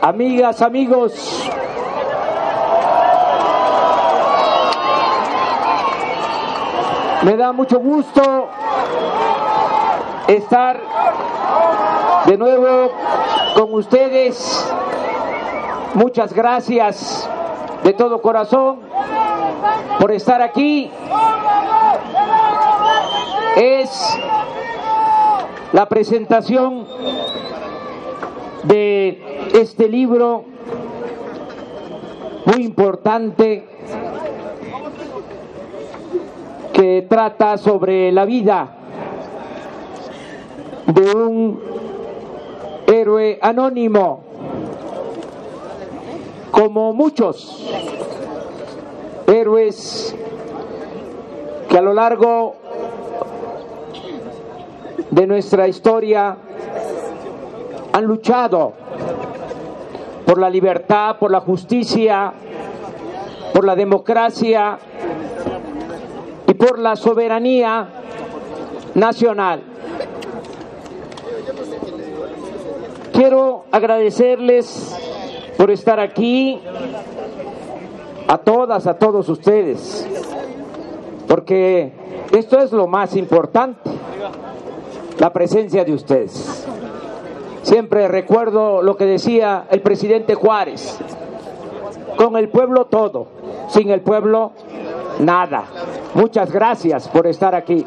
Amigas, amigos, me da mucho gusto estar de nuevo con ustedes. Muchas gracias de todo corazón por estar aquí. Es la presentación de este libro muy importante que trata sobre la vida de un héroe anónimo, como muchos héroes que a lo largo de nuestra historia han luchado por la libertad, por la justicia, por la democracia y por la soberanía nacional. Quiero agradecerles por estar aquí, a todas, a todos ustedes, porque esto es lo más importante, la presencia de ustedes. Siempre recuerdo lo que decía el presidente Juárez: con el pueblo todo, sin el pueblo nada. Muchas gracias por estar aquí.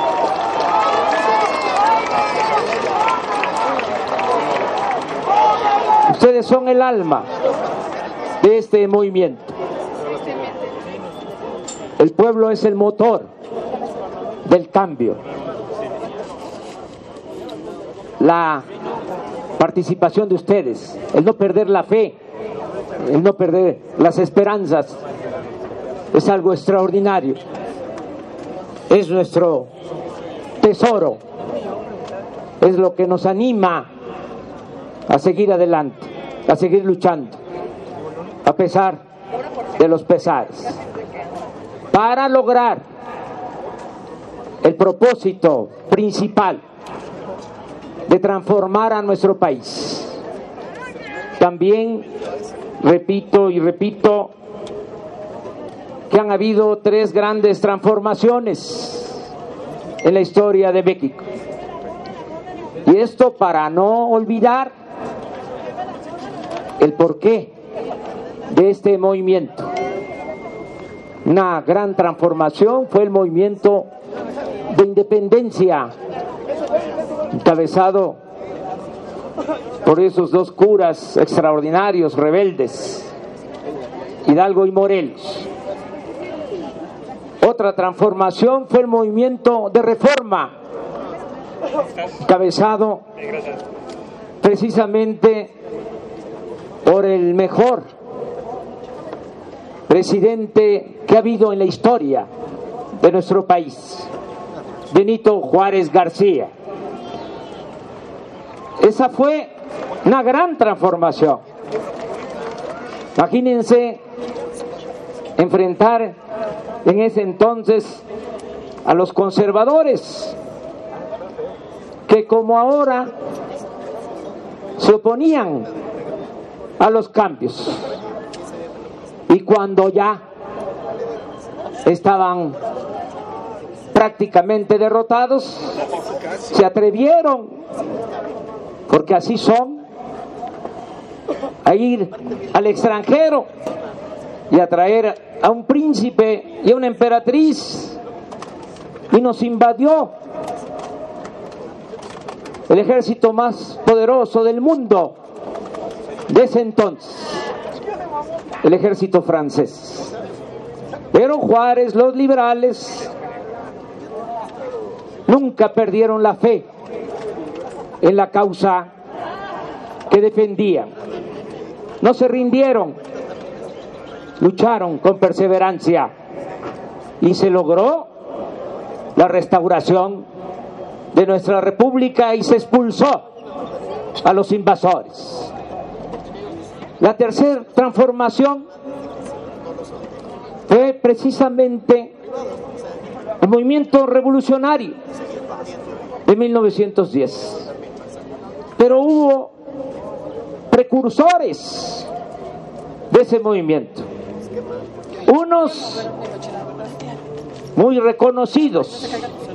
Ustedes son el alma de este movimiento. El pueblo es el motor del cambio. La participación de ustedes, el no perder la fe, el no perder las esperanzas, es algo extraordinario. Es nuestro tesoro, es lo que nos anima a seguir adelante, a seguir luchando, a pesar de los pesares, para lograr el propósito principal de transformar a nuestro país. También repito y repito que han habido 3 grandes transformaciones en la historia de México. Y esto para no olvidar el porqué de este movimiento. Una gran transformación fue el movimiento de independencia, encabezado por esos 2 curas extraordinarios, rebeldes, Hidalgo y Morelos. Otra transformación fue el movimiento de reforma, encabezado precisamente por el mejor presidente que ha habido en la historia de nuestro país, Benito Juárez García. Esa fue una gran transformación. Imagínense enfrentar en ese entonces a los conservadores, que como ahora se oponían a los cambios, y cuando ya estaban prácticamente derrotados, se atrevieron, porque así son, a ir al extranjero y a traer a un príncipe y a una emperatriz, y nos invadió el ejército más poderoso del mundo de ese entonces, el ejército francés. Pero Juárez, los liberales, nunca perdieron la fe en la causa que defendían. No se rindieron, lucharon con perseverancia y se logró la restauración de nuestra república y se expulsó a los invasores. La tercera transformación fue precisamente el movimiento revolucionario de 1910. Pero hubo precursores de ese movimiento. Unos muy reconocidos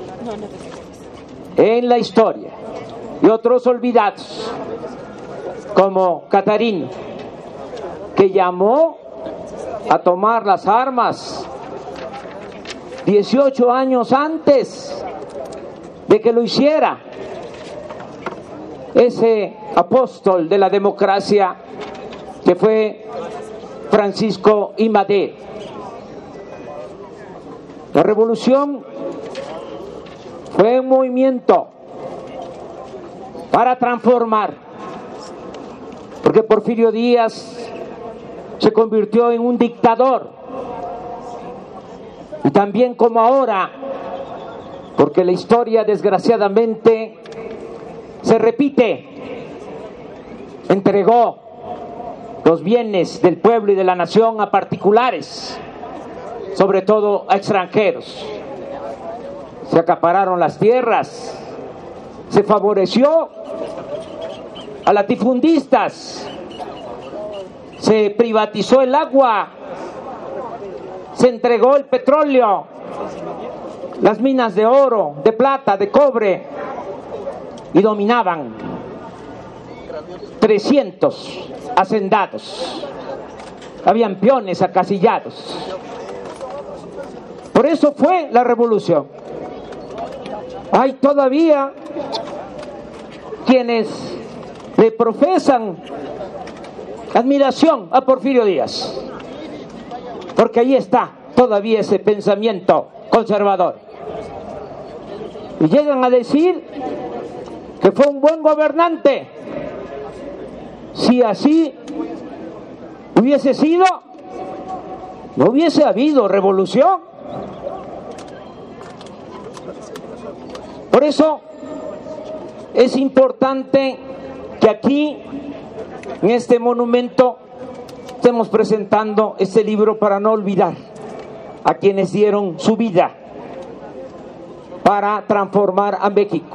en la historia y otros olvidados, como Catarino, que llamó a tomar las armas 18 años antes de que lo hiciera ese apóstol de la democracia que fue Francisco I. Madero. La revolución fue un movimiento para transformar, porque Porfirio Díaz se convirtió en un dictador, y también como ahora, porque la historia desgraciadamente se repite, entregó los bienes del pueblo y de la nación a particulares, sobre todo a extranjeros. Se acapararon las tierras, se favoreció a latifundistas, se privatizó el agua, se entregó el petróleo, las minas de oro, de plata, de cobre, y dominaban 300 hacendados, habían peones acasillados. Por eso fue la revolución. Hay todavía quienes le profesan admiración a Porfirio Díaz, porque ahí está todavía ese pensamiento conservador, y llegan a decir que fue un buen gobernante. Si así hubiese sido, no hubiese habido revolución. Por eso es importante que aquí, en este monumento, estemos presentando este libro para no olvidar a quienes dieron su vida para transformar a México.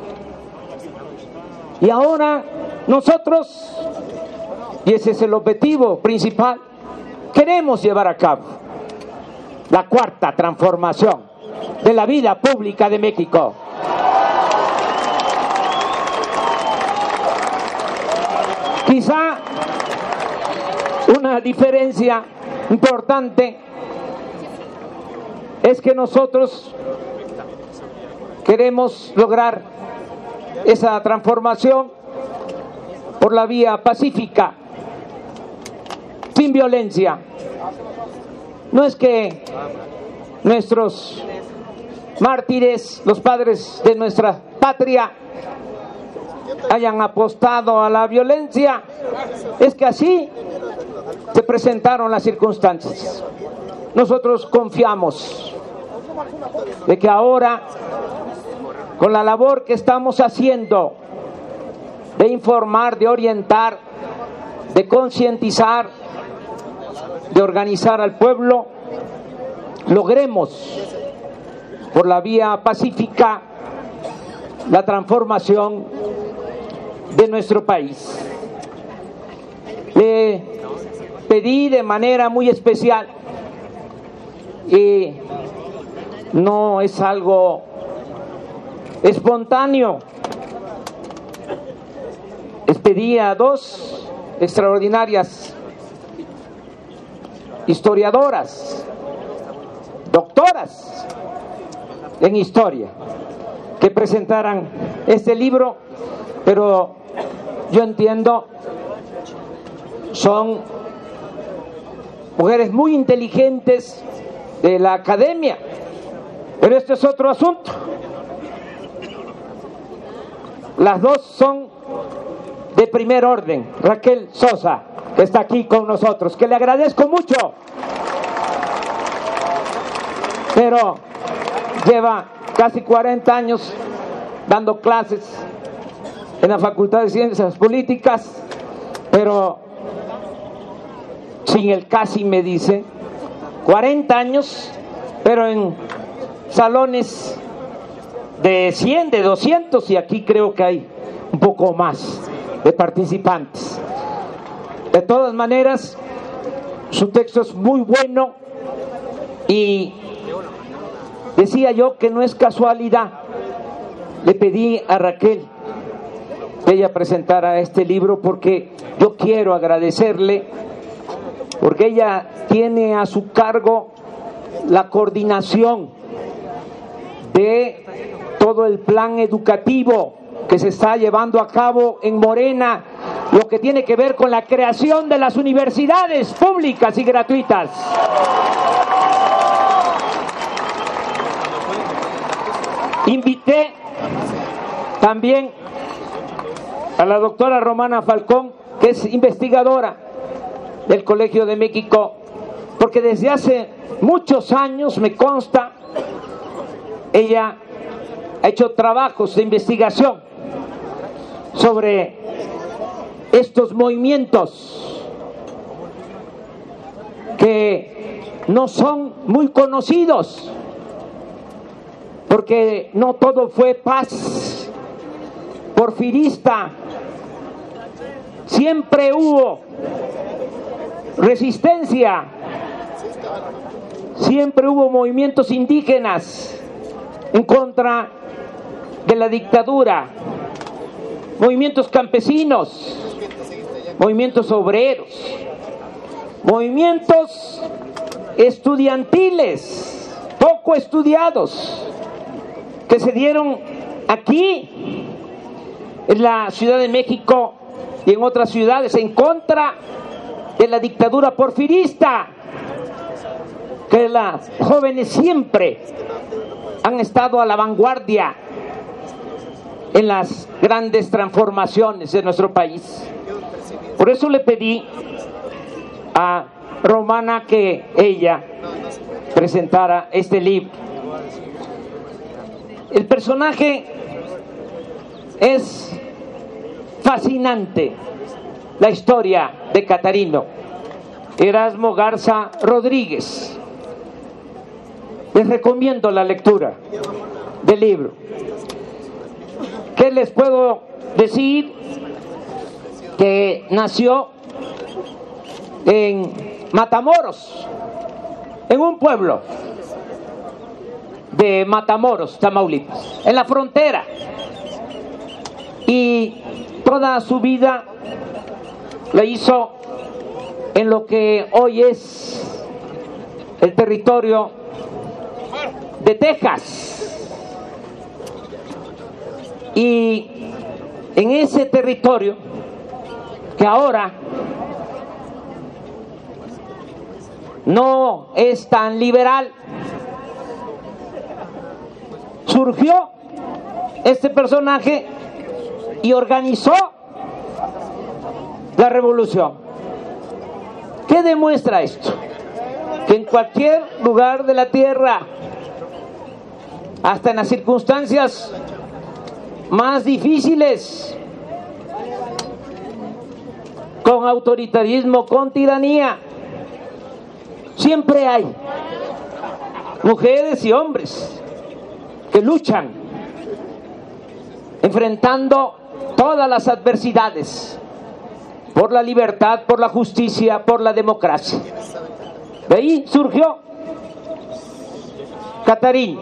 Y ahora nosotros, y ese es el objetivo principal, queremos llevar a cabo la cuarta transformación de la vida pública de México. Quizá una diferencia importante es que nosotros queremos lograr esa transformación por la vía pacífica, sin violencia. No es que nuestros mártires, los padres de nuestra patria, hayan apostado a la violencia, es que así se presentaron las circunstancias. Nosotros confiamos de que ahora, con la labor que estamos haciendo de informar, de orientar, de concientizar, de organizar al pueblo, logremos por la vía pacífica la transformación de nuestro país. Le pedí de manera muy especial, y no es algo espontáneo, les pedí a dos extraordinarias historiadoras, doctoras en historia, que presentaran este libro, pero yo entiendo, son mujeres muy inteligentes de la academia, pero este es otro asunto. Las dos son de primer orden. Raquel Sosa, que está aquí con nosotros, que le agradezco mucho, pero lleva casi 40 años dando clases en la Facultad de Ciencias Políticas, pero sin el casi, me dice, 40 años, pero en salones de 100, de 200, y aquí creo que hay un poco más de participantes. De todas maneras, su texto es muy bueno y decía yo que no es casualidad. Le pedí a Raquel que ella presentara este libro porque yo quiero agradecerle, porque ella tiene a su cargo la coordinación de todo el plan educativo que se está llevando a cabo en Morena, lo que tiene que ver con la creación de las universidades públicas y gratuitas. Invité también a la doctora Romana Falcón, que es investigadora del Colegio de México, porque desde hace muchos años, me consta, ella ha hecho trabajos de investigación sobre estos movimientos que no son muy conocidos, porque no todo fue paz porfirista, siempre hubo resistencia, siempre hubo movimientos indígenas en contra de la dictadura, movimientos campesinos, movimientos obreros, movimientos estudiantiles, poco estudiados, que se dieron aquí en la Ciudad de México y en otras ciudades en contra de la dictadura porfirista, que las jóvenes siempre han estado a la vanguardia en las grandes transformaciones de nuestro país. Por eso le pedí a Romana que ella presentara este libro. El personaje es fascinante, la historia de Catarino Erasmo Garza Rodríguez. Les recomiendo la lectura del libro. ¿Qué les puedo decir? Que nació en Matamoros, en un pueblo de Matamoros, Tamaulipas, en la frontera, y toda su vida la hizo en lo que hoy es el territorio de Texas, y en ese territorio que ahora no es tan liberal, surgió este personaje y organizó la revolución. ¿Qué demuestra esto? Que en cualquier lugar de la tierra, hasta en las circunstancias más difíciles, con autoritarismo, con tiranía, siempre hay mujeres y hombres que luchan enfrentando todas las adversidades por la libertad, por la justicia, por la democracia. De ahí surgió Catarín.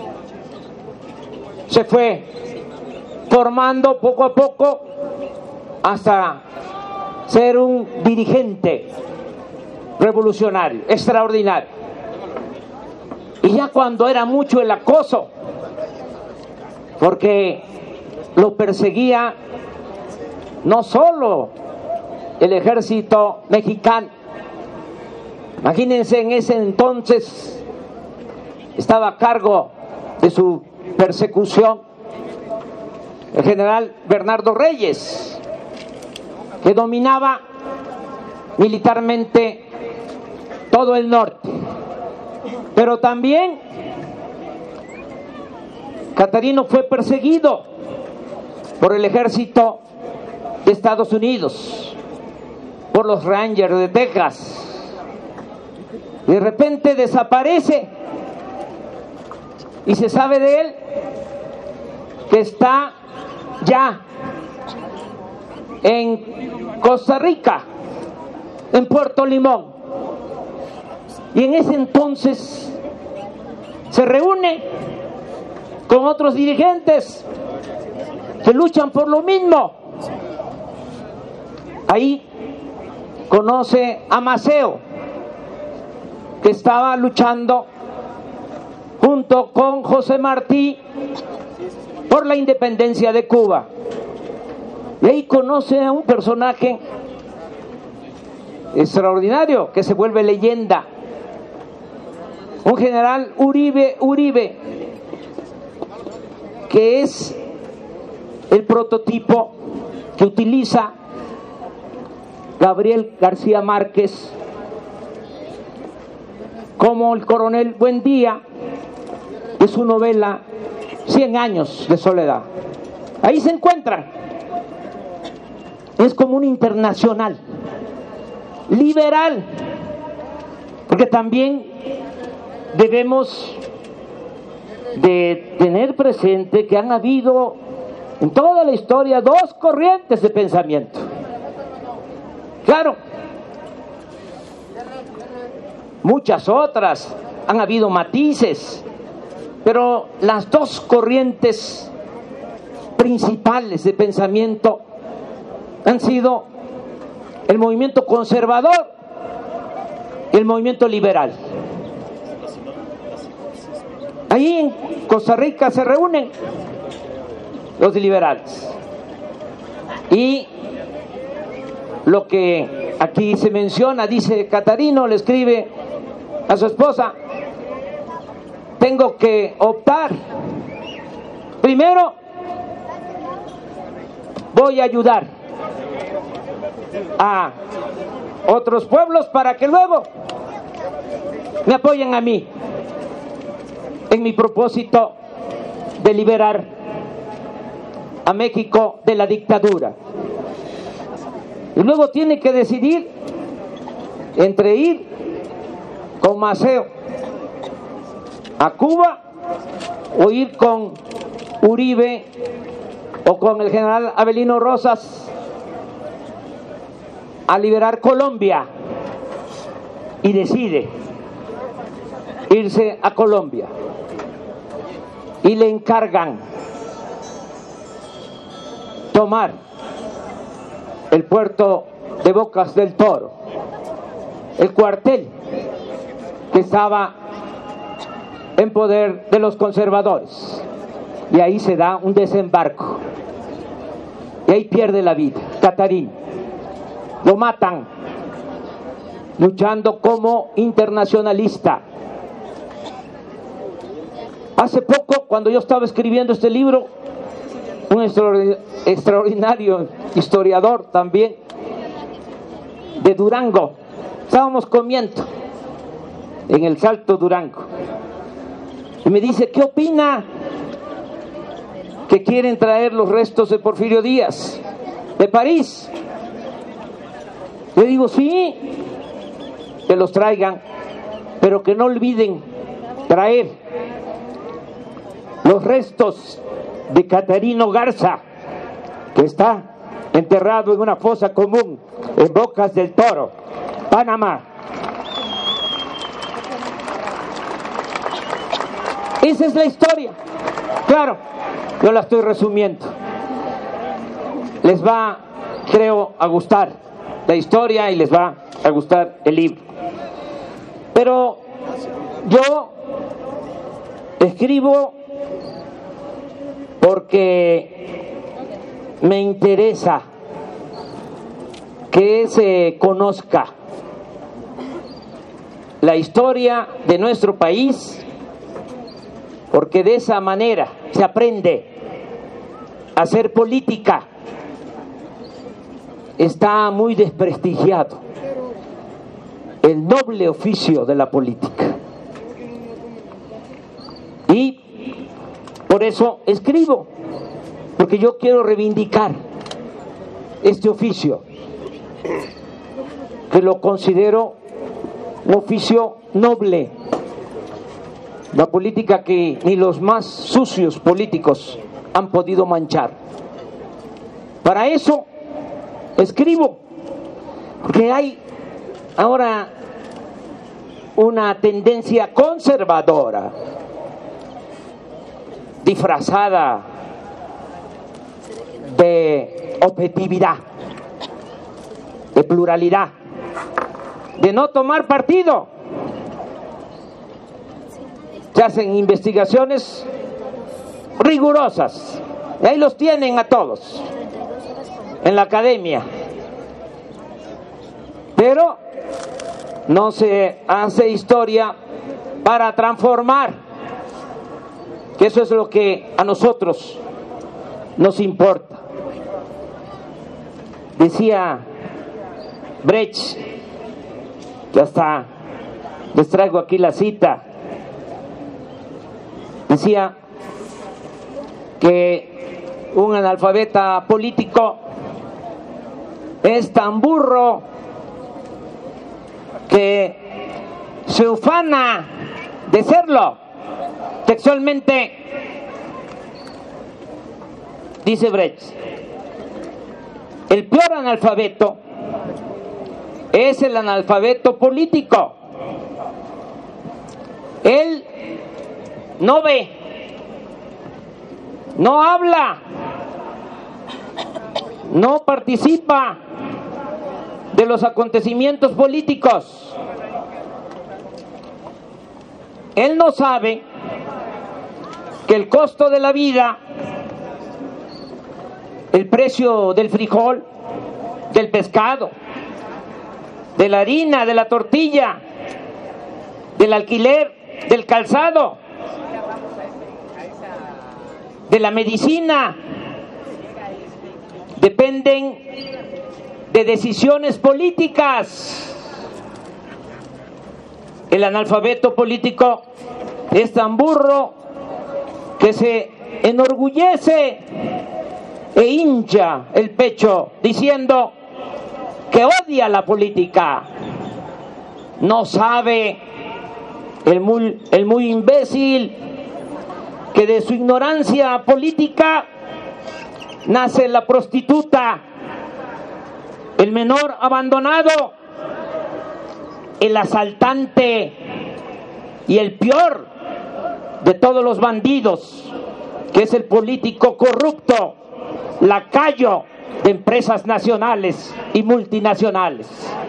Se fue formando poco a poco hasta ser un dirigente revolucionario, extraordinario. Y ya cuando era mucho el acoso, porque lo perseguía no solo el ejército mexicano, imagínense, en ese entonces estaba a cargo de su persecución el general Bernardo Reyes, que dominaba militarmente todo el norte. Pero también Catarino fue perseguido por el ejército de Estados Unidos, por los Rangers de Texas. De repente desaparece y se sabe de él que está ya en Costa Rica, en Puerto Limón. Y en ese entonces se reúne con otros dirigentes que luchan por lo mismo. Ahí conoce a Maceo, que estaba luchando junto con José Martí por la independencia de Cuba. Y ahí conoce a un personaje extraordinario que se vuelve leyenda, un general Uribe, que es el prototipo que utiliza Gabriel García Márquez como el coronel Buendía de su novela 100 años de soledad. Ahí se encuentran. Es como un internacional liberal, porque también debemos de tener presente que han habido en toda la historia dos corrientes de pensamiento. Claro, muchas otras, han habido matices, pero las dos corrientes principales de pensamiento han sido el movimiento conservador y el movimiento liberal. Ahí en Costa Rica se reúnen los liberales. Y lo que aquí se menciona, dice Catarino, le escribe a su esposa: tengo que optar. Primero, voy a ayudar a otros pueblos para que luego me apoyen a mí en mi propósito de liberar a México de la dictadura. Y luego tiene que decidir entre ir con Maceo a Cuba o ir con Uribe o con el general Avelino Rosas a liberar Colombia, y decide irse a Colombia y le encargan tomar el puerto de Bocas del Toro, el cuartel que estaba en poder de los conservadores, y ahí se da un desembarco y ahí pierde la vida Catarín. Lo matan luchando como internacionalista. Hace poco, cuando yo estaba escribiendo este libro, un extraordinario historiador también de Durango, estábamos comiendo en el Salto Durango, y me dice: ¿qué opina que quieren traer los restos de Porfirio Díaz de París? Le digo: sí, que los traigan, pero que no olviden traer los restos de Catarino Garza, que está enterrado en una fosa común en Bocas del Toro, Panamá. Esa es la historia. Claro, yo la estoy resumiendo. Les va, creo, a gustar la historia y les va a gustar el libro. Pero yo escribo porque me interesa que se conozca la historia de nuestro país, porque de esa manera se aprende a hacer política. Está muy desprestigiado el noble oficio de la política, y por eso escribo, porque yo quiero reivindicar este oficio, que lo considero un oficio noble, la política que ni los más sucios políticos han podido manchar. Para eso escribo, porque hay ahora una tendencia conservadora, disfrazada de objetividad, de pluralidad, de no tomar partido. Se hacen investigaciones rigurosas y ahí los tienen a todos en la academia, pero no se hace historia para transformar, que eso es lo que a nosotros nos importa. Decía Brecht, que hasta les traigo aquí la cita, decía que un analfabeta político es tan burro que se ufana de serlo. Textualmente dice Brecht: el peor analfabeto es el analfabeto político. Él no ve, no habla, no participa de los acontecimientos políticos. Él no sabe que el costo de la vida, el precio del frijol, del pescado, de la harina, de la tortilla, del alquiler, del calzado, de la medicina, dependen de decisiones políticas. El analfabeto político es tan burro que se enorgullece e hincha el pecho diciendo que odia la política. No sabe el muy imbécil que de su ignorancia política nace la prostituta, el menor abandonado, el asaltante y el peor de todos los bandidos, que es el político corrupto, lacayo de empresas nacionales y multinacionales.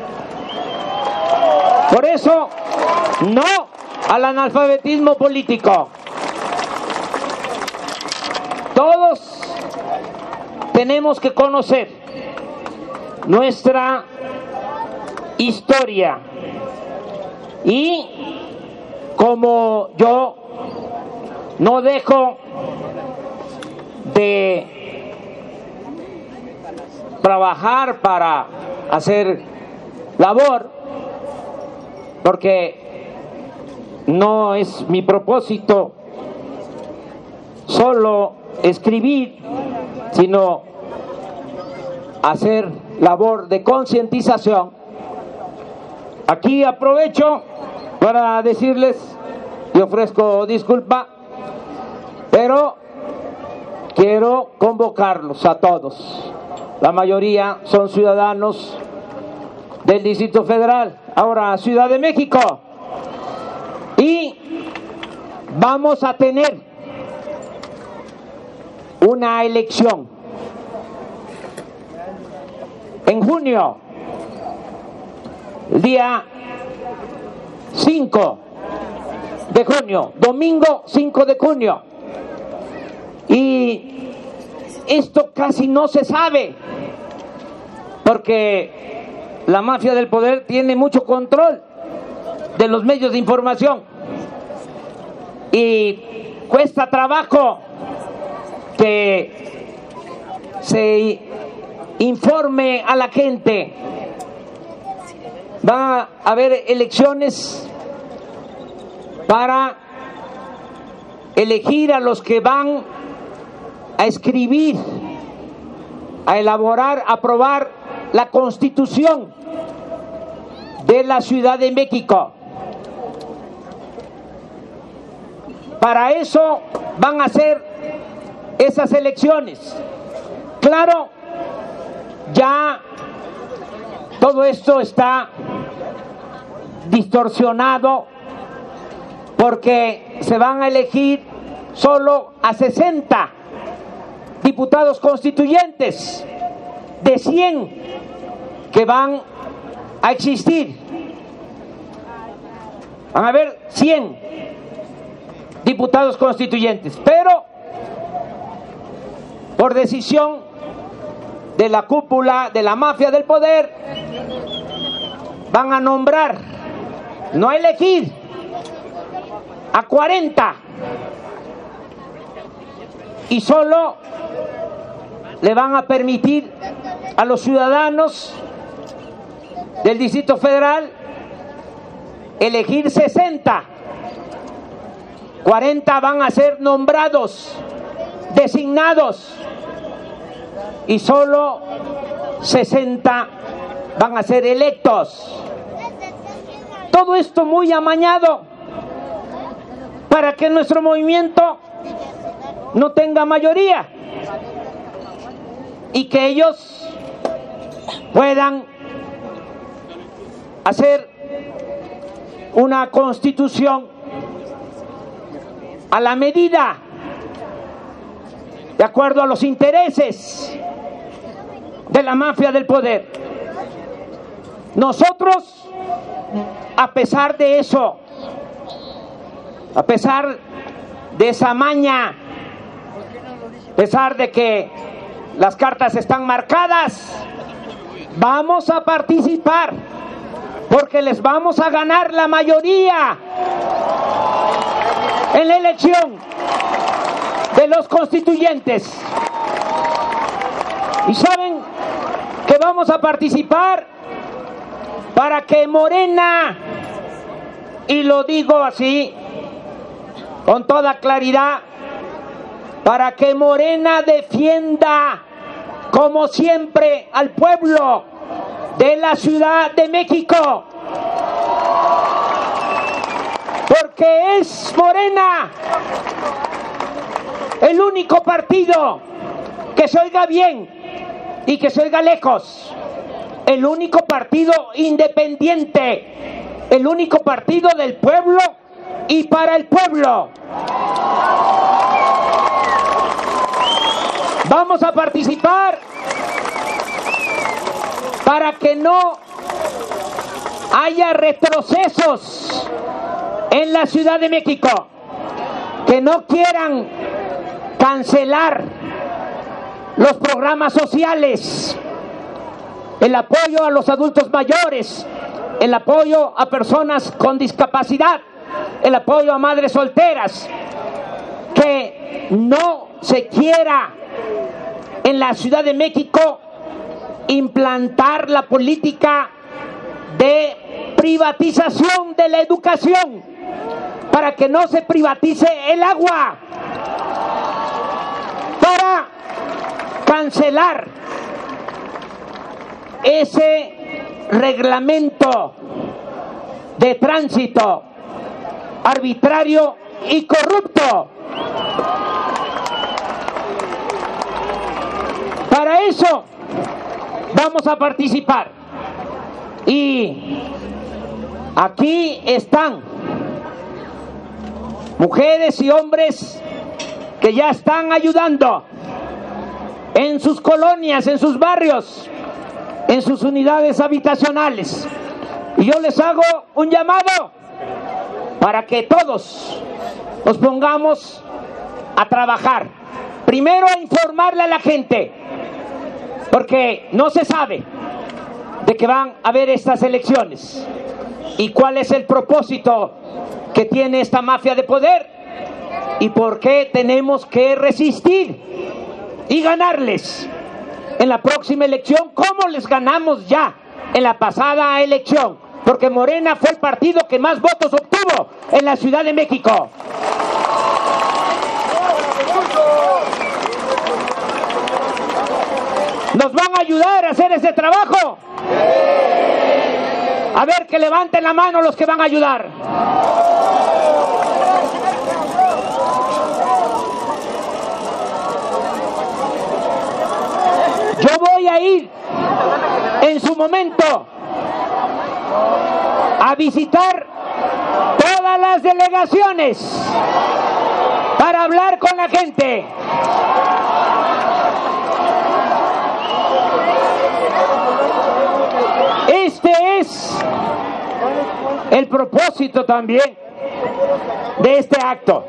Por eso, no al analfabetismo político. Todos tenemos que conocer nuestra historia y como yo no dejo de trabajar para hacer labor, porque no es mi propósito solo escribir, sino hacer labor de concientización. Aquí aprovecho para decirles y ofrezco disculpa, pero quiero convocarlos a todos. La mayoría son ciudadanos del Distrito Federal, ahora Ciudad de México, y vamos a tener una elección en junio, el día 5 de junio, domingo 5 de junio. Y esto casi no se sabe, porque la mafia del poder tiene mucho control de los medios de información y cuesta trabajo que se informe a la gente. Va a haber elecciones para elegir a los que van a escribir, a elaborar, a aprobar la Constitución de la Ciudad de México. Para eso van a ser esas elecciones. Claro, ya todo esto está distorsionado, porque se van a elegir solo a 60 diputados constituyentes de 100 que van a existir. Van a haber 100 diputados constituyentes, pero por decisión de la cúpula de la mafia del poder van a nombrar, no a elegir, a 40, y solo le van a permitir a los ciudadanos del Distrito Federal elegir 60. 40 van a ser nombrados, designados, y solo 60 van a ser electos. Todo esto muy amañado para que nuestro movimiento no tenga mayoría y que ellos puedan hacer una constitución a la medida, de acuerdo a los intereses de la mafia del poder. Nosotros, a pesar de eso, a pesar de esa maña, a pesar de que las cartas están marcadas, vamos a participar porque les vamos a ganar la mayoría en la elección de los constituyentes. Y saben que vamos a participar para que Morena, y lo digo así con toda claridad, para que Morena defienda como siempre al pueblo de la Ciudad de México, porque es Morena el único partido que se oiga bien y que se oiga lejos, el único partido independiente, el único partido del pueblo y para el pueblo. Vamos a participar para que no haya retrocesos en la Ciudad de México, que no quieran cancelar los programas sociales, el apoyo a los adultos mayores, el apoyo a personas con discapacidad, el apoyo a madres solteras, que no se quiera en la Ciudad de México implantar la política de privatización de la educación, para que no se privatice el agua, para cancelar ese reglamento de tránsito arbitrario y corrupto. Para eso vamos a participar. Y aquí están mujeres y hombres que ya están ayudando en sus colonias, en sus barrios, en sus unidades habitacionales. Y yo les hago un llamado para que todos nos pongamos a trabajar. Primero, a informarle a la gente, porque no se sabe de que van a haber estas elecciones y cuál es el propósito que tiene esta mafia de poder y por qué tenemos que resistir y ganarles en la próxima elección, como les ganamos ya en la pasada elección, porque Morena fue el partido que más votos obtuvo en la Ciudad de México. ¿Nos van a ayudar a hacer ese trabajo? A ver, que levanten la mano los que van a ayudar. Yo voy a ir en su momento a visitar todas las delegaciones para hablar con la gente. Este es el propósito también de este acto,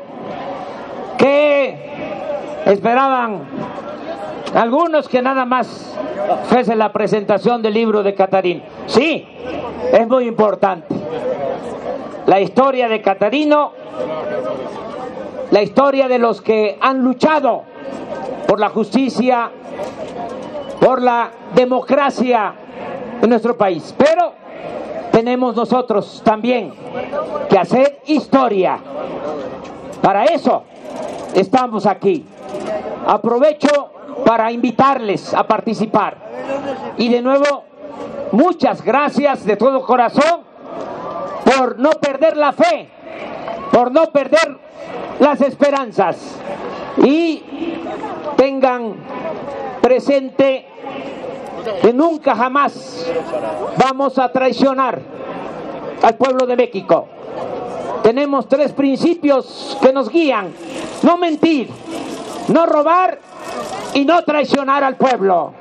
que esperaban algunos que nada más fuese la presentación del libro de Catarino. Sí, es muy importante. La historia de Catarino, la historia de los que han luchado por la justicia, por la democracia en nuestro país. Pero tenemos nosotros también que hacer historia. Para eso estamos aquí. Aprovecho para invitarles a participar. Y de nuevo, muchas gracias de todo corazón por no perder la fe, por no perder las esperanzas. Y tengan presente que nunca jamás vamos a traicionar al pueblo de México. Tenemos 3 principios que nos guían: no mentir, no robar y no traicionar al pueblo.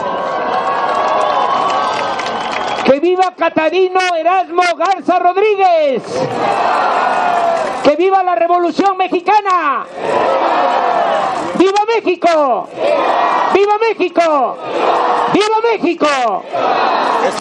¡Que viva Catarino Erasmo Garza Rodríguez! ¡Que viva la Revolución Mexicana! ¡Viva México! ¡Viva México! ¡Viva México!